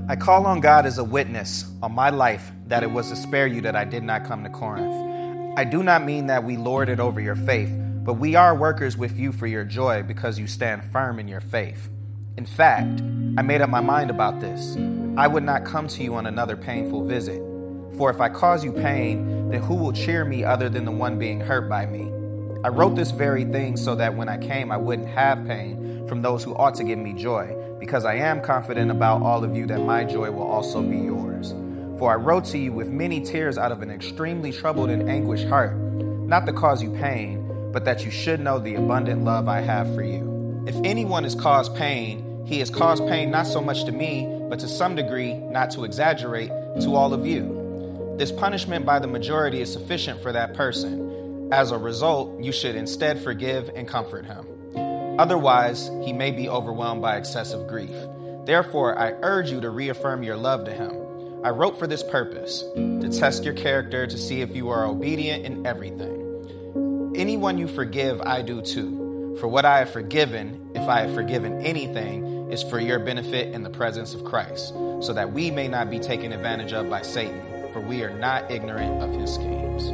I call on God as a witness on my life that it was to spare you that I did not come to Corinth. I do not mean that we lord it over your faith, but we are workers with you for your joy because you stand firm in your faith. In fact, I made up my mind about this. I would not come to you on another painful visit. For if I cause you pain, then who will cheer me other than the one being hurt by me? I wrote this very thing so that when I came, I wouldn't have pain from those who ought to give me joy, because I am confident about all of you that my joy will also be yours. For I wrote to you with many tears out of an extremely troubled and anguished heart, not to cause you pain, but that you should know the abundant love I have for you. If anyone has caused pain, he has caused pain not so much to me, but to some degree, not to exaggerate, to all of you. This punishment by the majority is sufficient for that person. As a result, you should instead forgive and comfort him. Otherwise, he may be overwhelmed by excessive grief. Therefore, I urge you to reaffirm your love to him. I wrote for this purpose, to test your character, to see if you are obedient in everything. Anyone you forgive, I do too. For what I have forgiven, if I have forgiven anything, is for your benefit in the presence of Christ, so that we may not be taken advantage of by Satan, for we are not ignorant of his schemes.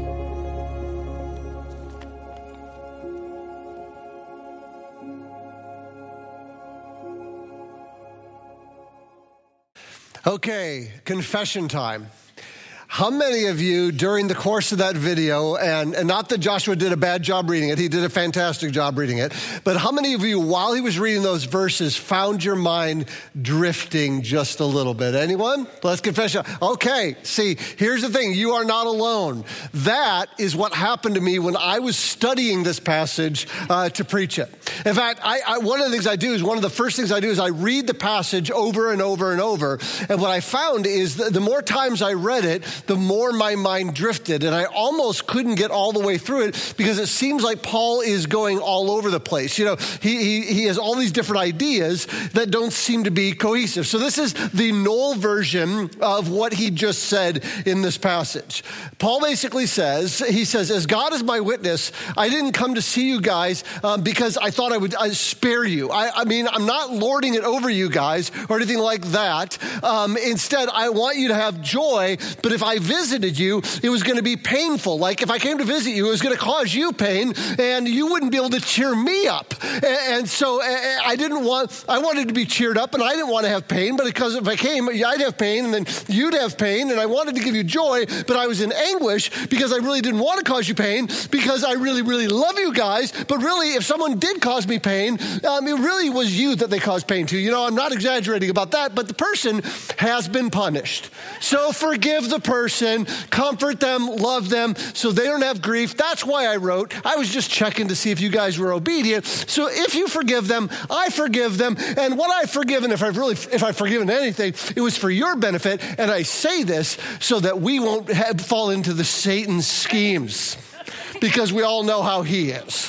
Okay, confession time. How many of you during the course of that video, and not that Joshua did a bad job reading it, he did a fantastic job reading it, but how many of you, while he was reading those verses, found your mind drifting just a little bit? Anyone? Let's confess. Okay, see, here's the thing. You are not alone. That is what happened to me when I was studying this passage to preach it. In fact, one of the first things I do is I read the passage over and over and over, and what I found is that the more times I read it, the more my mind drifted, and I almost couldn't get all the way through it because it seems like Paul is going all over the place. You know, he has all these different ideas that don't seem to be cohesive. So this is the Knoll version of what he just said in this passage. Paul basically says, as God is my witness, I didn't come to see you guys because I thought I'd spare you. I mean, I'm not lording it over you guys or anything like that. Instead, I want you to have joy, but if I visited you, it was going to be painful. Like if I came to visit you, it was going to cause you pain and you wouldn't be able to cheer me up. And so I wanted to be cheered up and I didn't want to have pain, but because if I came, I'd have pain and then you'd have pain and I wanted to give you joy, but I was in anguish because I really didn't want to cause you pain because I really, really love you guys. But really, if someone did cause me pain, it really was you that they caused pain to. You know, I'm not exaggerating about that, but the person has been punished. So forgive the person, comfort them, love them, so they don't have grief. That's why I wrote. I was just checking to see if you guys were obedient. So if you forgive them, I forgive them. And what I've forgiven, if I've forgiven anything, it was for your benefit. And I say this so that we won't fall into the Satan's schemes, because we all know how he is.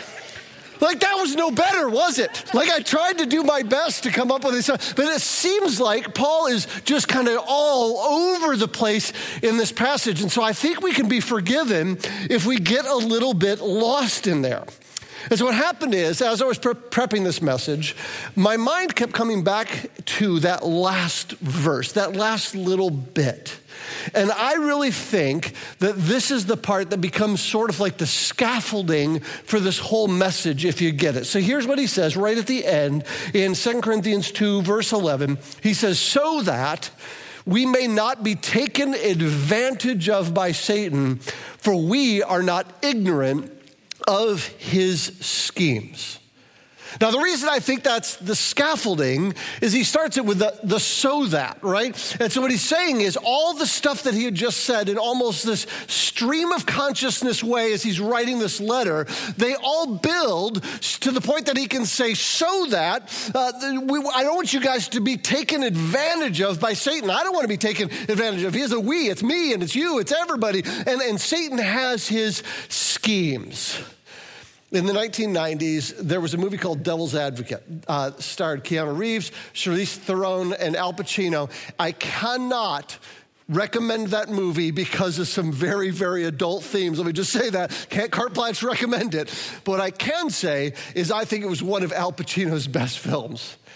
Like that was no better, was it? Like I tried to do my best to come up with this, but it seems like Paul is just kind of all over the place in this passage. And so I think we can be forgiven if we get a little bit lost in there. And so what happened is, as I was prepping this message, my mind kept coming back to that last verse, that last little bit. And I really think that this is the part that becomes sort of like the scaffolding for this whole message, if you get it. So here's what he says right at the end in 2 Corinthians 2, verse 11. He says, so that we may not be taken advantage of by Satan, for we are not ignorant of his schemes. Now, the reason I think that's the scaffolding is he starts it with the so that, right? And so what he's saying is all the stuff that he had just said in almost this stream of consciousness way as he's writing this letter, they all build to the point that he can say, so that I don't want you guys to be taken advantage of by Satan. I don't want to be taken advantage of. He has a we, it's me, and it's you, it's everybody. And Satan has his schemes. In the 1990s, there was a movie called Devil's Advocate, starred Keanu Reeves, Charlize Theron, and Al Pacino. I cannot recommend that movie because of some very, very adult themes. Let me just say that. Can't carte blanche recommend it. But what I can say is I think it was one of Al Pacino's best films.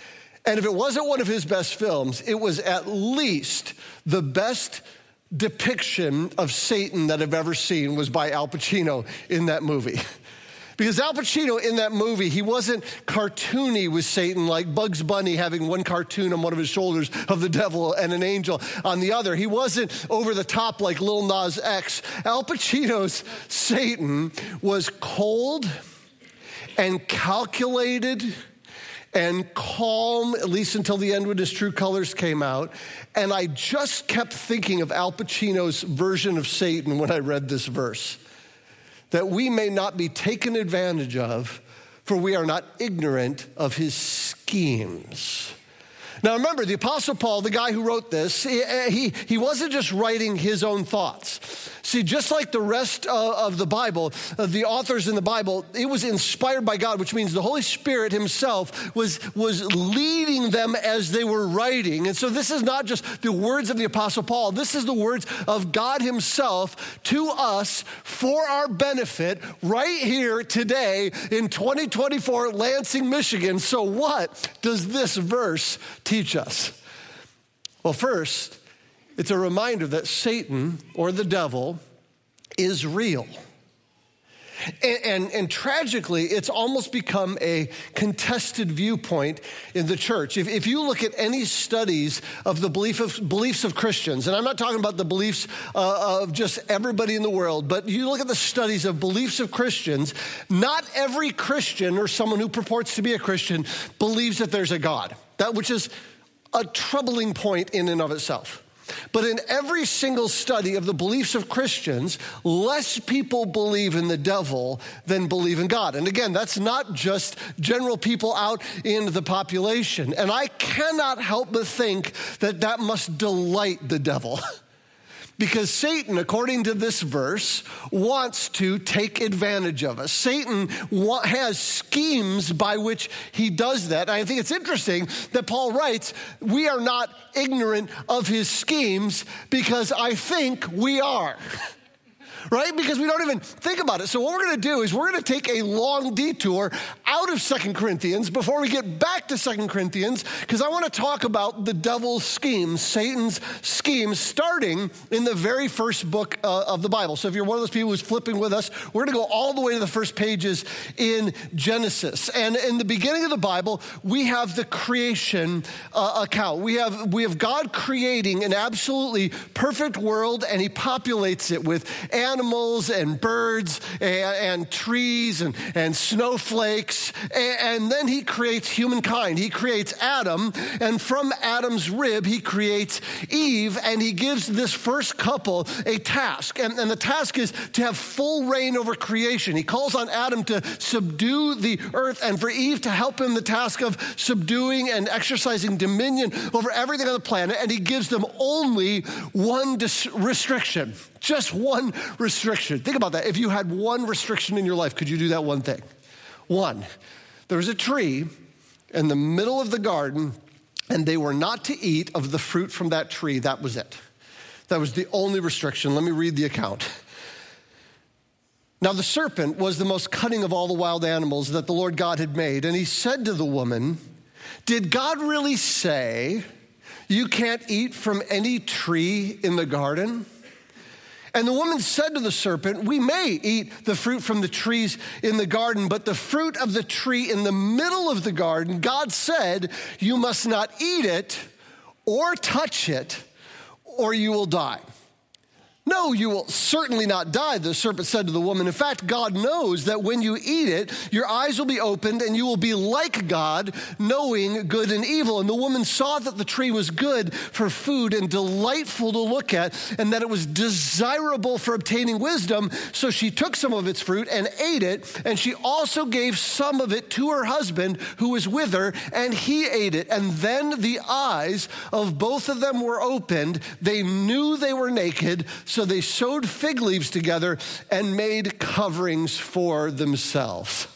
And if it wasn't one of his best films, it was at least the best depiction of Satan that I've ever seen was by Al Pacino in that movie. Because Al Pacino in that movie, he wasn't cartoony with Satan like Bugs Bunny having one cartoon on one of his shoulders of the devil and an angel on the other. He wasn't over the top like Lil Nas X. Al Pacino's Satan was cold and calculated and calm, at least until the end when his true colors came out. And I just kept thinking of Al Pacino's version of Satan when I read this verse. That we may not be taken advantage of, for we are not ignorant of his schemes. Now remember, the Apostle Paul, the guy who wrote this, he wasn't just writing his own thoughts. See, just like the rest of the Bible, the authors in the Bible, it was inspired by God, which means the Holy Spirit himself was leading them as they were writing. And so this is not just the words of the Apostle Paul. This is the words of God himself to us for our benefit right here today in 2024 Lansing, Michigan. So what does this verse teach us? Well, first, it's a reminder that Satan, or the devil, is real. And tragically, it's almost become a contested viewpoint in the church. If you look at any studies of the beliefs of Christians, and I'm not talking about the beliefs of just everybody in the world, but you look at the studies of beliefs of Christians, not every Christian or someone who purports to be a Christian believes that there's a God. That which is a troubling point in and of itself. But in every single study of the beliefs of Christians, less people believe in the devil than believe in God. And again, that's not just general people out in the population. And I cannot help but think that that must delight the devil. Because Satan, according to this verse, wants to take advantage of us. Satan has schemes by which he does that. I think it's interesting that Paul writes, we are not ignorant of his schemes, because I think we are. Right? Because we don't even think about it. So what we're going to do is we're going to take a long detour out of 2 Corinthians before we get back to 2 Corinthians, because I want to talk about the devil's schemes, Satan's schemes, starting in the very first book of the Bible. So if you're one of those people who's flipping with us, we're going to go all the way to the first pages in Genesis. And in the beginning of the Bible, we have the creation account. We have God creating an absolutely perfect world, and he populates it with animals and birds and trees and snowflakes. And then he creates humankind. He creates Adam, and from Adam's rib, he creates Eve, and he gives this first couple a task. And the task is to have full reign over creation. He calls on Adam to subdue the earth, and for Eve to help him the task of subduing and exercising dominion over everything on the planet. And he gives them only one restriction. Just one restriction. Think about that. If you had one restriction in your life, could you do that one thing? One. There was a tree in the middle of the garden, and they were not to eat of the fruit from that tree. That was it. That was the only restriction. Let me read the account. Now the serpent was the most cunning of all the wild animals that the Lord God had made. And he said to the woman, did God really say you can't eat from any tree in the garden? And the woman said to the serpent, we may eat the fruit from the trees in the garden, but the fruit of the tree in the middle of the garden, God said, you must not eat it or touch it, or you will die. No, you will certainly not die, the serpent said to the woman. In fact, God knows that when you eat it, your eyes will be opened and you will be like God, knowing good and evil. And the woman saw that the tree was good for food and delightful to look at, and that it was desirable for obtaining wisdom. So she took some of its fruit and ate it, and she also gave some of it to her husband who was with her, and he ate it. And then the eyes of both of them were opened. They knew they were naked, so they sewed fig leaves together and made coverings for themselves.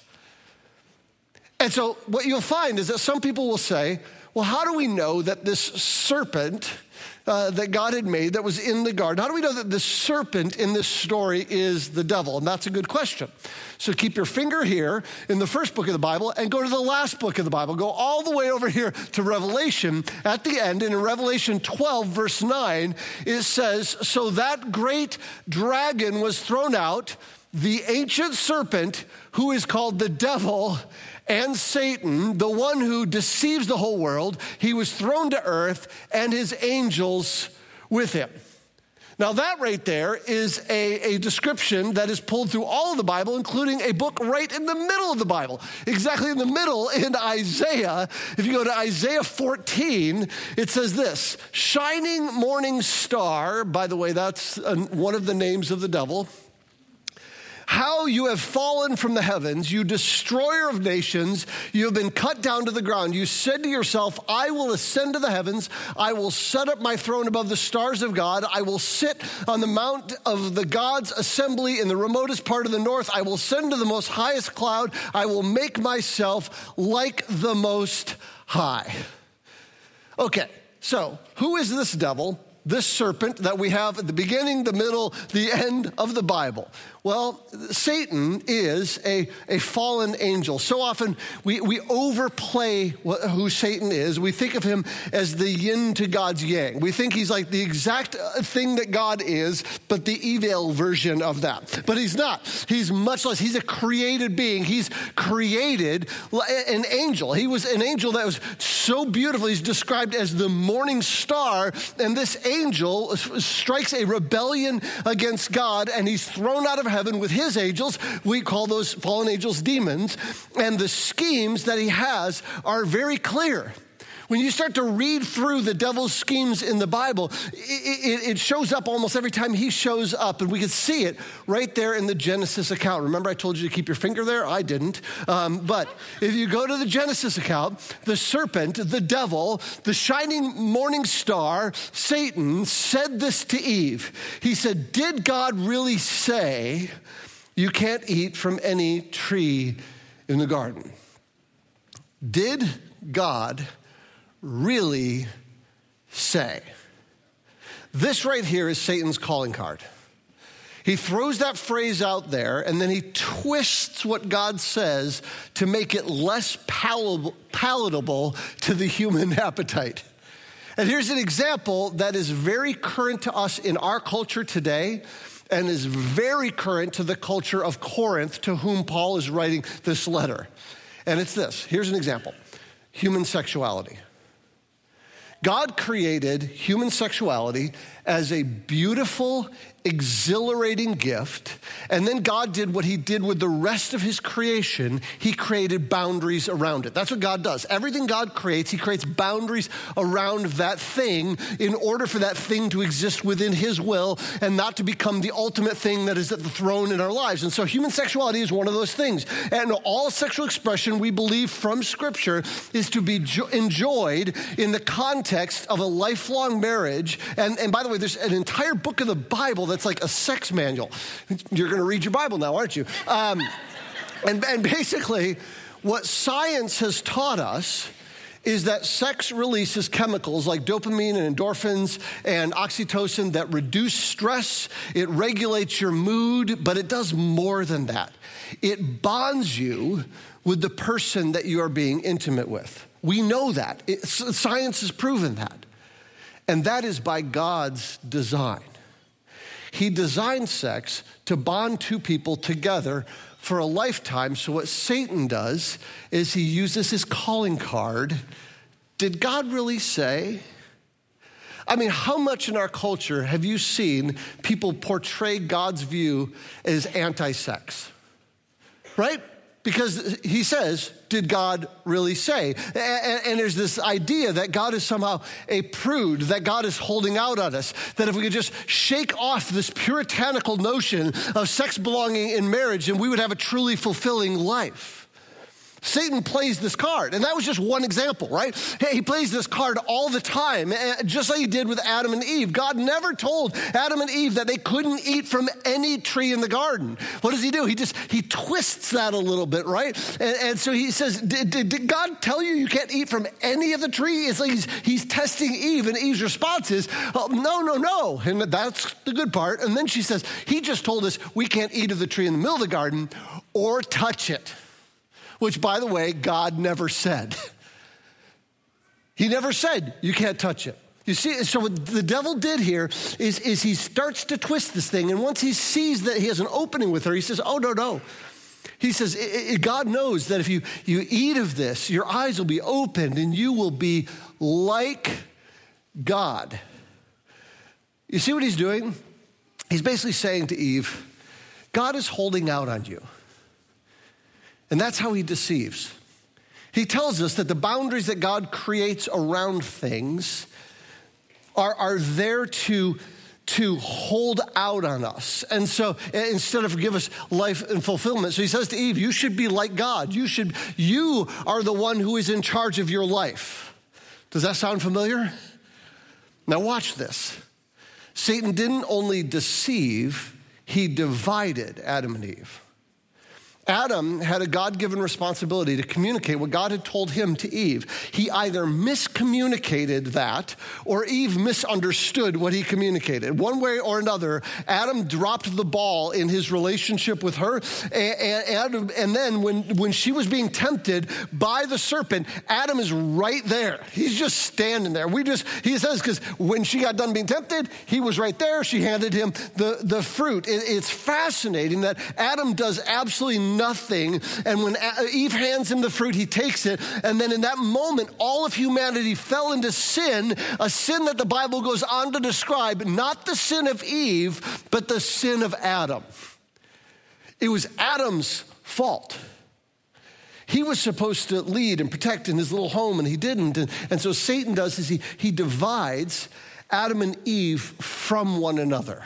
And so what you'll find is that some people will say, well, how do we know that this serpent that God had made that was in the garden. How do we know that the serpent in this story is the devil? And that's a good question. So keep your finger here in the first book of the Bible and go to the last book of the Bible. Go all the way over here to Revelation. At the end, in Revelation 12, verse 9, it says, "So that great dragon was thrown out, the ancient serpent, who is called the devil and Satan, the one who deceives the whole world. He was thrown to earth, and his angels with him." Now that right there is a description that is pulled through all of the Bible, including a book right in the middle of the Bible. Exactly in the middle in Isaiah. If you go to Isaiah 14, it says this: "Shining morning star," by the way, that's one of the names of the devil. "How you have fallen from the heavens, you destroyer of nations. You have been cut down to the ground. You said to yourself, I will ascend to the heavens. I will set up my throne above the stars of God. I will sit on the mount of the God's assembly in the remotest part of the north. I will ascend to the most highest cloud. I will make myself like the Most High." Okay, so who is this devil? This serpent that we have at the beginning, the middle, the end of the Bible? Well, Satan is a fallen angel. So often we overplay who Satan is. We think of him as the yin to God's yang. We think he's like the exact thing that God is, but the evil version of that. But he's not. He's much less. He's a created being. He's created an angel. He was an angel that was so beautiful. He's described as the morning star, and this angel strikes a rebellion against God, and he's thrown out of heaven with his angels. We call those fallen angels demons. And the schemes that he has are very clear. When you start to read through the devil's schemes in the Bible, it shows up almost every time he shows up. And we can see it right there in the Genesis account. Remember I told you to keep your finger there? I didn't. But if you go to the Genesis account, the serpent, the devil, the shining morning star, Satan, said this to Eve. He said, "Did God really say you can't eat from any tree in the garden?" Did God really say? This right here is Satan's calling card. He throws that phrase out there, and then he twists what God says to make it less palatable to the human appetite. And here's an example that is very current to us in our culture today, and is very current to the culture of Corinth, to whom Paul is writing this letter. And it's this. Here's an example. Human sexuality. God created human sexuality as a beautiful, exhilarating gift. And then God did what he did with the rest of his creation. He created boundaries around it. That's what God does. Everything God creates, he creates boundaries around that thing in order for that thing to exist within his will and not to become the ultimate thing that is at the throne in our lives. And so human sexuality is one of those things. And all sexual expression, we believe from Scripture, is to be enjoyed in the context of a lifelong marriage. And by the way, there's an entire book of the Bible that's like a sex manual. You're going to read your Bible now, aren't you? And basically, what science has taught us is that sex releases chemicals like dopamine and endorphins and oxytocin that reduce stress. It regulates your mood, but it does more than that. It bonds you with the person that you are being intimate with. We know that. Science has proven that. And that is by God's design. He designed sex to bond two people together for a lifetime. So what Satan does is he uses his calling card. Did God really say? I mean, how much in our culture have you seen people portray God's view as anti-sex? Right? Because he says, did God really say? And there's this idea that God is somehow a prude, that God is holding out on us, that if we could just shake off this puritanical notion of sex belonging in marriage, then we would have a truly fulfilling life. Satan plays this card, and that was just one example, right? Hey, he plays this card all the time, just like he did with Adam and Eve. God never told Adam and Eve that they couldn't eat from any tree in the garden. What does he do? He twists that a little bit, right? And so he says, did God tell you can't eat from any of the tree? It's like he's testing Eve, and Eve's response is, oh, no. And that's the good part. And then she says, he just told us we can't eat of the tree in the middle of the garden or touch it. Which, by the way, God never said. He never said you can't touch it. You see, so what the devil did here is he starts to twist this thing, and once he sees that he has an opening with her, he says, oh, no. He says, God knows that if you eat of this, your eyes will be opened and you will be like God. You see what he's doing? He's basically saying to Eve, God is holding out on you. And that's how he deceives. He tells us that the boundaries that God creates around things are there to hold out on us. And so instead of give us life and fulfillment. So he says to Eve, you should be like God. You are the one who is in charge of your life. Does that sound familiar? Now watch this. Satan didn't only deceive, he divided Adam and Eve. Adam had a God-given responsibility to communicate what God had told him to Eve. He either miscommunicated that or Eve misunderstood what he communicated. One way or another, Adam dropped the ball in his relationship with her. And then when she was being tempted by the serpent, Adam is right there. He's just standing there. He says, because when she got done being tempted, he was right there. She handed him the fruit. It's fascinating that Adam does absolutely nothing, and when Eve hands him the fruit, he takes it, and then in that moment, all of humanity fell into sin, a sin that the Bible goes on to describe, not the sin of Eve, but the sin of Adam. It was Adam's fault. He was supposed to lead and protect in his little home, and he didn't, and so Satan does is he divides Adam and Eve from one another.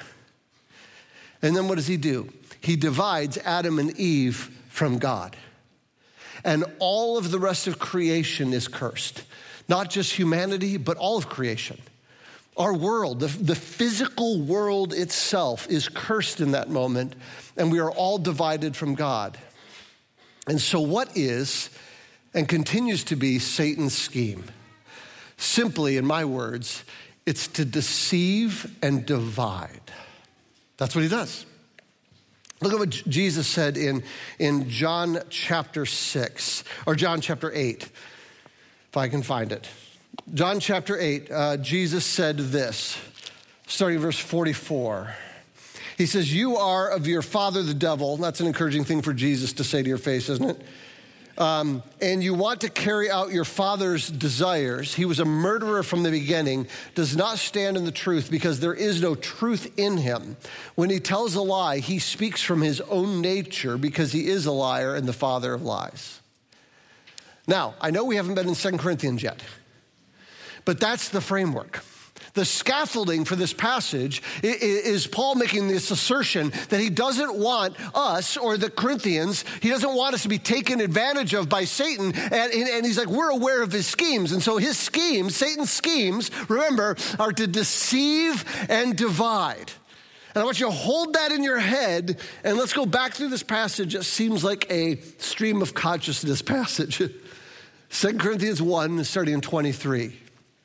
And then what does he do? He divides Adam and Eve from God. And all of the rest of creation is cursed. Not just humanity, but all of creation. Our world, the physical world itself is cursed in that moment, and we are all divided from God. And so what is and continues to be Satan's scheme? Simply, in my words, it's to deceive and divide. That's what he does. Look at what Jesus said in John chapter 6, or John chapter 8, if I can find it. John chapter 8, Jesus said this, starting verse 44. He says, you are of your father the devil. That's an encouraging thing for Jesus to say to your face, isn't it? And you want to carry out your father's desires. He was a murderer from the beginning, does not stand in the truth because there is no truth in him. When he tells a lie, he speaks from his own nature because he is a liar and the father of lies. Now, I know we haven't been in 2 Corinthians yet, but that's the framework. The scaffolding for this passage is Paul making this assertion that he doesn't want us or the Corinthians, he doesn't want us to be taken advantage of by Satan. And he's like, we're aware of his schemes. And so his schemes, Satan's schemes, remember, are to deceive and divide. And I want you to hold that in your head, and let's go back through this passage. It seems like a stream of consciousness passage. 2 Corinthians 1, starting in 23.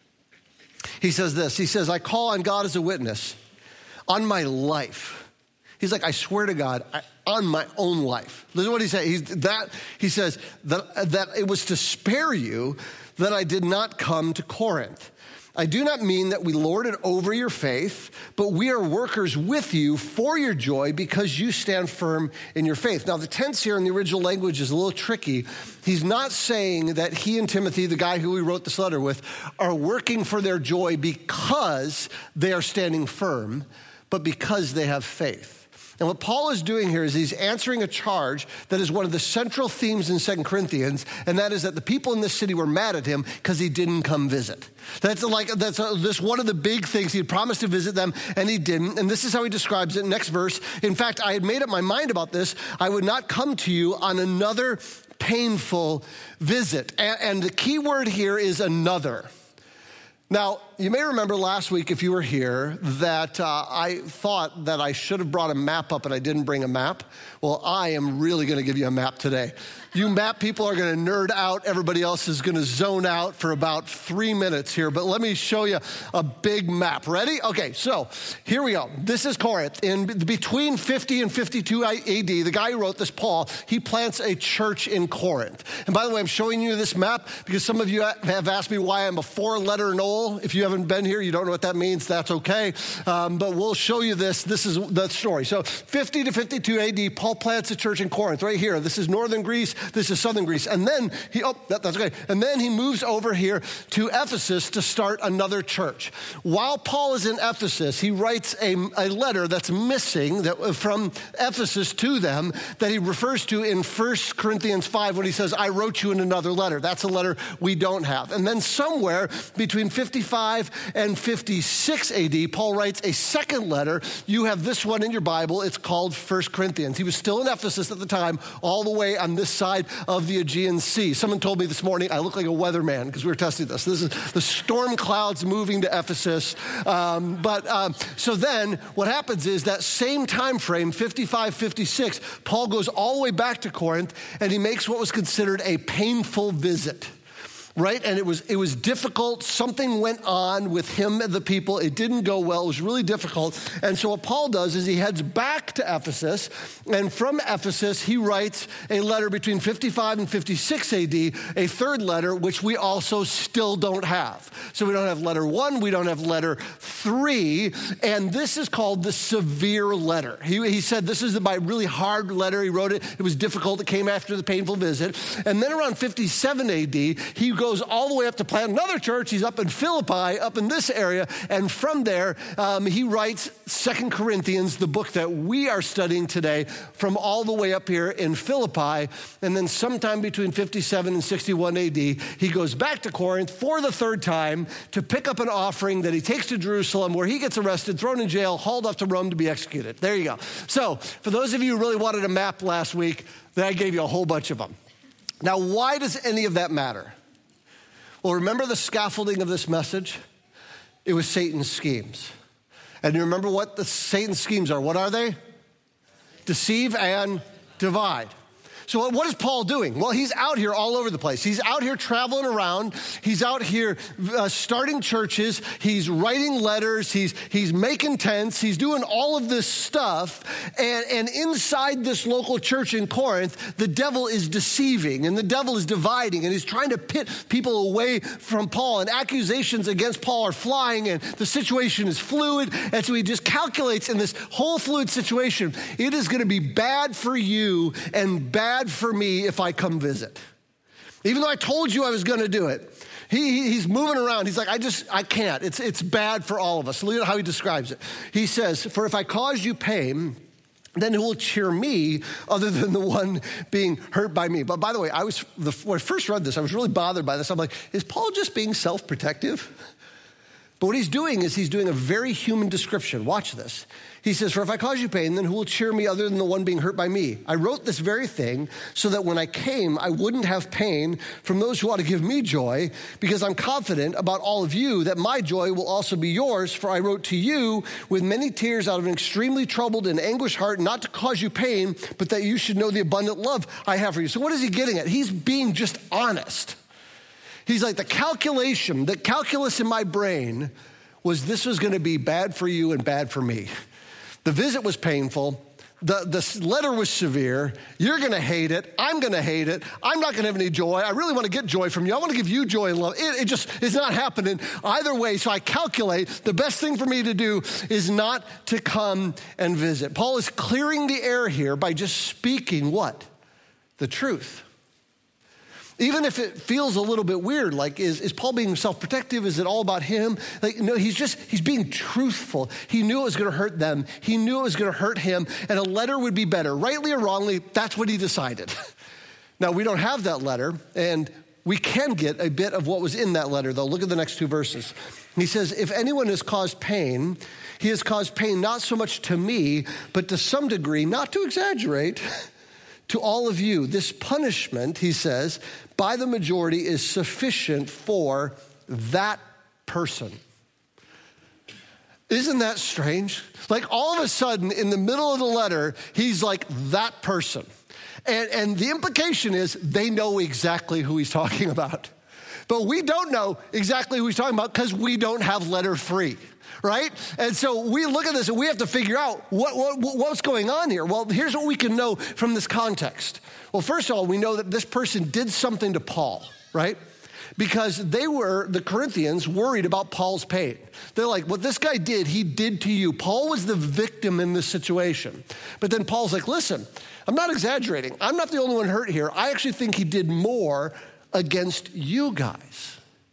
He says this, he says, I call on God as a witness on my life. He's like, I swear to God, on my own life. Listen to what he said. He says that it was to spare you that I did not come to Corinth. I do not mean that we lord it over your faith, but we are workers with you for your joy because you stand firm in your faith. Now, the tense here in the original language is a little tricky. He's not saying that he and Timothy, the guy who he wrote this letter with, are working for their joy because they are standing firm, but because they have faith. And what Paul is doing here is he's answering a charge that is one of the central themes in 2 Corinthians, and that is that the people in this city were mad at him because he didn't come visit. That's one of the big things. He had promised to visit them, and he didn't. And this is how he describes it. Next verse. In fact, I had made up my mind about this. I would not come to you on another painful visit. And the key word here is another. Now, you may remember last week, if you were here, that I thought that I should have brought a map up and I didn't bring a map. Well, I am really going to give you a map today. You map people are going to nerd out. Everybody else is going to zone out for about 3 minutes here. But let me show you a big map. Ready? Okay, so here we go. This is Corinth. In between 50 and 52 AD, the guy who wrote this, Paul, he plants a church in Corinth. And by the way, I'm showing you this map because some of you have asked me why I'm a 4-letter Knoll. If you haven't been here, you don't know what that means, that's okay. But we'll show you this. This is the story. So 50 to 52 AD, Paul plants a church in Corinth right here. This is northern Greece. This is southern Greece. And then that's okay. And then he moves over here to Ephesus to start another church. While Paul is in Ephesus, he writes a letter that's missing from Ephesus to them that he refers to in 1 Corinthians 5 when he says, I wrote you in another letter. That's a letter we don't have. And then somewhere between 55 and 56 AD, Paul writes a second letter. You have this one in your Bible. It's called 1 Corinthians. He was still in Ephesus at the time, all the way on this side of the Aegean Sea. Someone told me this morning I look like a weatherman because we were testing this. This is the storm clouds moving to Ephesus. So then what happens is that same time frame, 55, 56, Paul goes all the way back to Corinth and he makes what was considered a painful visit. Right? And it was difficult. Something went on with him and the people. It didn't go well. It was really difficult. And so what Paul does is he heads back to Ephesus. And from Ephesus, he writes a letter between 55 and 56 AD, a third letter, which we also still don't have. So we don't have letter 1. We don't have letter 3. And this is called the severe letter. He said this is my really hard letter. He wrote it. It was difficult. It came after the painful visit. And then around 57 AD, he goes all the way up to plant another church. He's up in Philippi, up in this area. And from there, he writes 2 Corinthians, the book that we are studying today, from all the way up here in Philippi. And then sometime between 57 and 61 AD, he goes back to Corinth for the third time to pick up an offering that he takes to Jerusalem, where he gets arrested, thrown in jail, hauled off to Rome to be executed. There you go. So for those of you who really wanted a map last week, then I gave you a whole bunch of them. Now, why does any of that matter? Well, remember the scaffolding of this message? It was Satan's schemes. And you remember what the Satan's schemes are. What are they? Deceive and divide. So what is Paul doing? Well, he's out here all over the place. He's out here traveling around. He's out here starting churches. He's writing letters. He's making tents. He's doing all of this stuff. And inside this local church in Corinth, the devil is deceiving and the devil is dividing and he's trying to pit people away from Paul. And accusations against Paul are flying and the situation is fluid. And so he just calculates in this whole fluid situation, it is going to be bad for you and bad for me if I come visit. Even though I told you I was going to do it. He's moving around. He's like, I can't. It's bad for all of us. Look at how he describes it. He says, for if I cause you pain, then who will cheer me other than the one being hurt by me? But by the way, when I first read this, I was really bothered by this. I'm like, is Paul just being self-protective? But what he's doing is he's doing a very human description. Watch this. He says, for if I cause you pain, then who will cheer me other than the one being hurt by me? I wrote this very thing so that when I came, I wouldn't have pain from those who ought to give me joy, because I'm confident about all of you that my joy will also be yours. For I wrote to you with many tears out of an extremely troubled and anguished heart, not to cause you pain, but that you should know the abundant love I have for you. So what is he getting at? He's being just honest. He's like, the calculus in my brain was this was going to be bad for you and bad for me. The visit was painful. The letter was severe. You're going to hate it. I'm going to hate it. I'm not going to have any joy. I really want to get joy from you. I want to give you joy and love. It just is not happening either way. So I calculate the best thing for me to do is not to come and visit. Paul is clearing the air here by just speaking what? The truth. Even if it feels a little bit weird, like is Paul being self-protective? Is it all about him? Like, no, he's being truthful. He knew it was going to hurt them. He knew it was going to hurt him, and a letter would be better. Rightly or wrongly, that's what he decided. Now, we don't have that letter, and we can get a bit of what was in that letter, though. Look at the next two verses. He says, if anyone has caused pain, he has caused pain not so much to me, but to some degree, not to exaggerate, to all of you, this punishment, he says, by the majority is sufficient for that person. Isn't that strange? Like all of a sudden, in the middle of the letter, he's like that person. And the implication is they know exactly who he's talking about. But we don't know exactly who he's talking about because we don't have letter 3, right? And so we look at this and we have to figure out what's going on here. Well, here's what we can know from this context. Well, first of all, we know that this person did something to Paul, right? Because the Corinthians, worried about Paul's pain. They're like, what this guy did, he did to you. Paul was the victim in this situation. But then Paul's like, listen, I'm not exaggerating. I'm not the only one hurt here. I actually think he did more against you guys.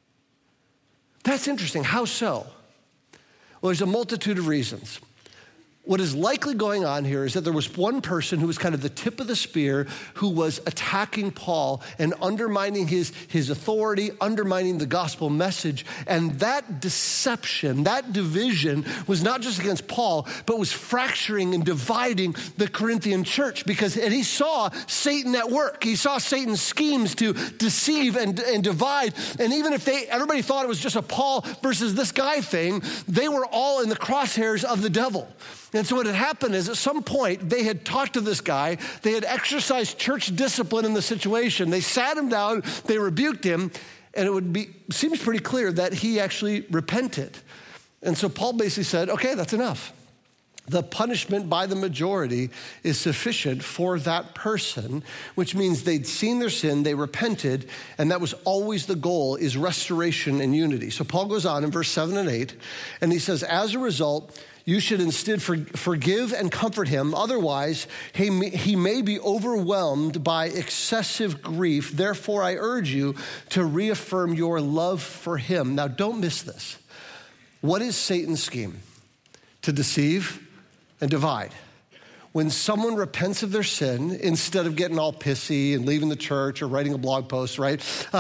That's interesting. How so? Well, there's a multitude of reasons. What is likely going on here is that there was one person who was kind of the tip of the spear who was attacking Paul and undermining his authority, undermining the gospel message. And that deception, that division was not just against Paul, but was fracturing and dividing the Corinthian church and he saw Satan at work. He saw Satan's schemes to deceive and divide. And even if everybody thought it was just a Paul versus this guy thing, they were all in the crosshairs of the devil. And so what had happened is at some point they had talked to this guy, they had exercised church discipline in the situation, they sat him down, they rebuked him, and seems pretty clear that he actually repented. And so Paul basically said, okay, that's enough. The punishment by the majority is sufficient for that person, which means they'd seen their sin, they repented, and that was always the goal, is restoration and unity. So Paul goes on in verse 7 and 8, and he says, as a result, you should instead forgive and comfort him. Otherwise, he may be overwhelmed by excessive grief. Therefore, I urge you to reaffirm your love for him. Now, don't miss this. What is Satan's scheme? To deceive and divide. When someone repents of their sin, instead of getting all pissy and leaving the church or writing a blog post, right?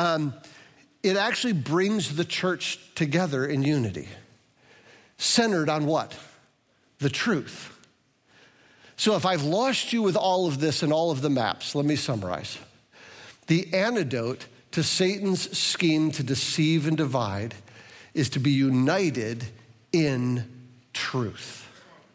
It actually brings the church together in unity. Centered on what? The truth. So if I've lost you with all of this and all of the maps, let me summarize. The antidote to Satan's scheme to deceive and divide is to be united in truth.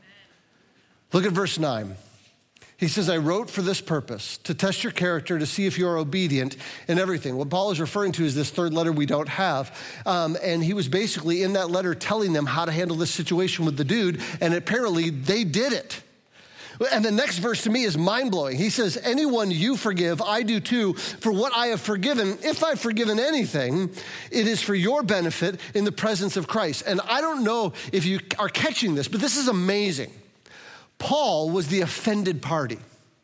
Look at verse 9. He says, I wrote for this purpose, to test your character, to see if you're obedient in everything. What Paul is referring to is this third letter we don't have. And he was basically in that letter telling them how to handle this situation with the dude. And apparently they did it. And the next verse to me is mind-blowing. He says, anyone you forgive, I do too. For what I have forgiven, if I've forgiven anything, it is for your benefit in the presence of Christ. And I don't know if you are catching this, but this is amazing. Paul was the offended party.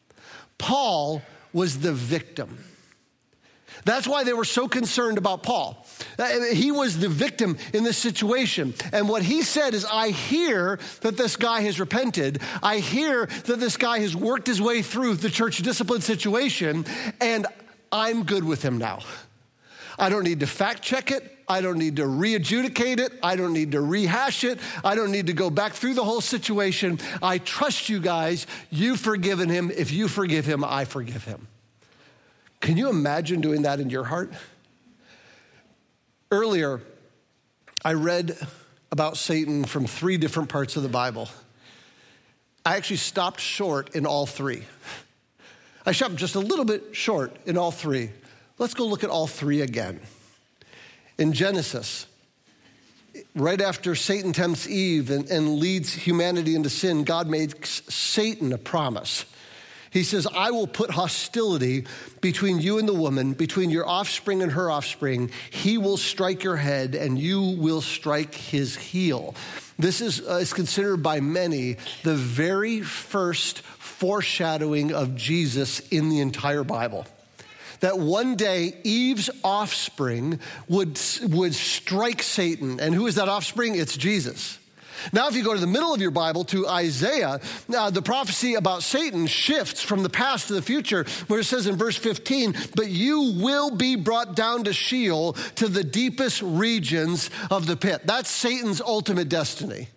Paul was the victim. That's why they were so concerned about Paul. He was the victim in this situation. And what he said is, I hear that this guy has repented. I hear that this guy has worked his way through the church discipline situation, and I'm good with him now. I don't need to fact check it. I don't need to re-adjudicate it. I don't need to rehash it. I don't need to go back through the whole situation. I trust you guys. You've forgiven him. If you forgive him, I forgive him. Can you imagine doing that in your heart? Earlier, I read about Satan from 3 different parts of the Bible. I actually stopped short in all 3. I stopped just a little bit short in all 3. Let's go look at all 3 again. In Genesis, right after Satan tempts Eve and leads humanity into sin, God makes Satan a promise. He says, I will put hostility between you and the woman, between your offspring and her offspring. He will strike your head and you will strike his heel. This is considered by many the very first foreshadowing of Jesus in the entire Bible. That one day Eve's offspring would strike Satan. And who is that offspring? It's Jesus. Now, if you go to the middle of your Bible to Isaiah, the prophecy about Satan shifts from the past to the future, where it says in verse 15, but you will be brought down to Sheol, to the deepest regions of the pit. That's Satan's ultimate destiny.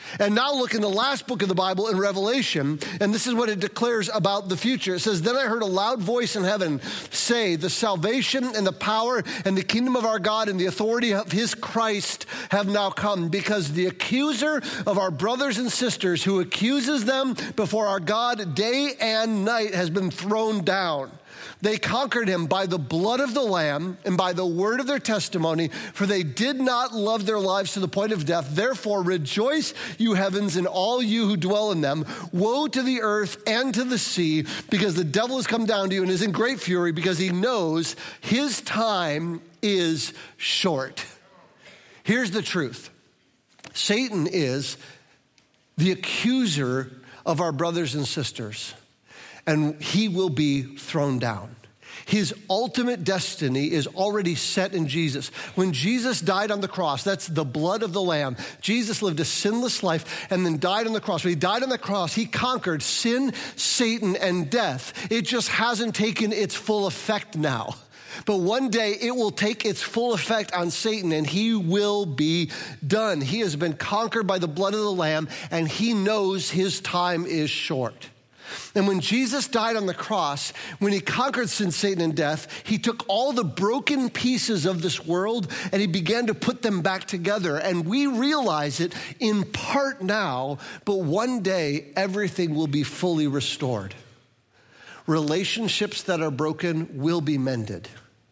And now look in the last book of the Bible in Revelation, and this is what it declares about the future. It says, "Then I heard a loud voice in heaven say, the salvation and the power and the kingdom of our God and the authority of his Christ have now come, because the accuser of our brothers and sisters who accuses them before our God day and night has been thrown down. They conquered him by the blood of the Lamb and by the word of their testimony, for they did not love their lives to the point of death. Therefore rejoice, you heavens, and all you who dwell in them. Woe to the earth and to the sea, because the devil has come down to you and is in great fury, because he knows his time is short." Here's the truth. Satan is the accuser of our brothers and sisters, and he will be thrown down. His ultimate destiny is already set in Jesus. When Jesus died on the cross, that's the blood of the Lamb. Jesus lived a sinless life and then died on the cross. When he died on the cross, he conquered sin, Satan, and death. It just hasn't taken its full effect now. But one day it will take its full effect on Satan, and he will be done. He has been conquered by the blood of the Lamb, and he knows his time is short. And when Jesus died on the cross, when he conquered sin, Satan, and death, he took all the broken pieces of this world and he began to put them back together. And we realize it in part now, but one day everything will be fully restored. Relationships that are broken will be mended.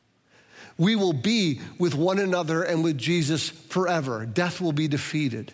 We will be with one another and with Jesus forever. Death will be defeated.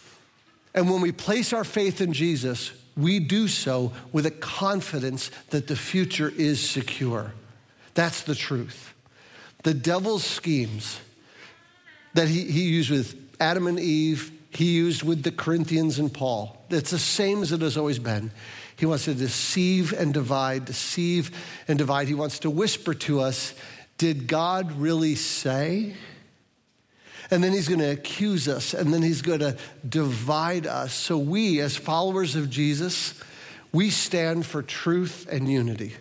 And when we place our faith in Jesus, we do so with a confidence that the future is secure. That's the truth. The devil's schemes that he used with Adam and Eve, he used with the Corinthians and Paul. It's the same as it has always been. He wants to deceive and divide, deceive and divide. He wants to whisper to us, did God really say? And then he's going to accuse us, and then he's going to divide us. So we, as followers of Jesus, we stand for truth and unity.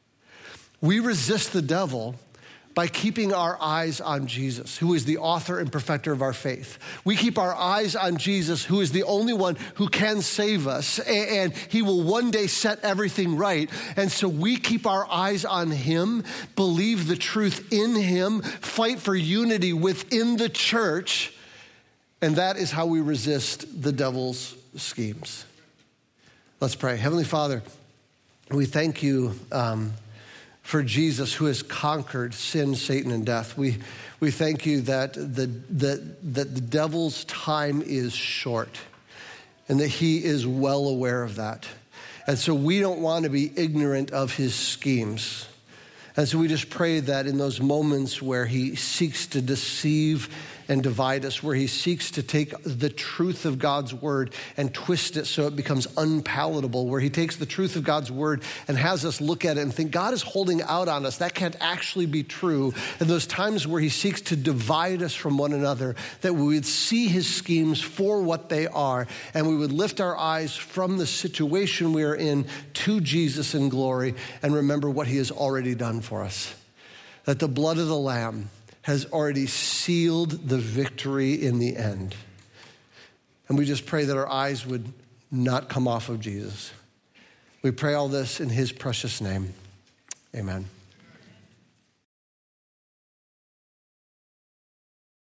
We resist the devil by keeping our eyes on Jesus, who is the author and perfecter of our faith. We keep our eyes on Jesus, who is the only one who can save us, and he will one day set everything right. And so we keep our eyes on him, believe the truth in him, fight for unity within the church, and that is how we resist the devil's schemes. Let's pray. Heavenly Father, we thank you for Jesus, who has conquered sin, Satan, and death. We thank you that the devil's time is short and that he is well aware of that. And so we don't want to be ignorant of his schemes. And so we just pray that in those moments where he seeks to deceive and divide us, where he seeks to take the truth of God's word and twist it so it becomes unpalatable, where he takes the truth of God's word and has us look at it and think God is holding out on us. That can't actually be true. And those times where he seeks to divide us from one another, that we would see his schemes for what they are, and we would lift our eyes from the situation we are in to Jesus in glory and remember what he has already done for us. That the blood of the Lamb has already sealed the victory in the end. And we just pray that our eyes would not come off of Jesus. We pray all this in his precious name. Amen.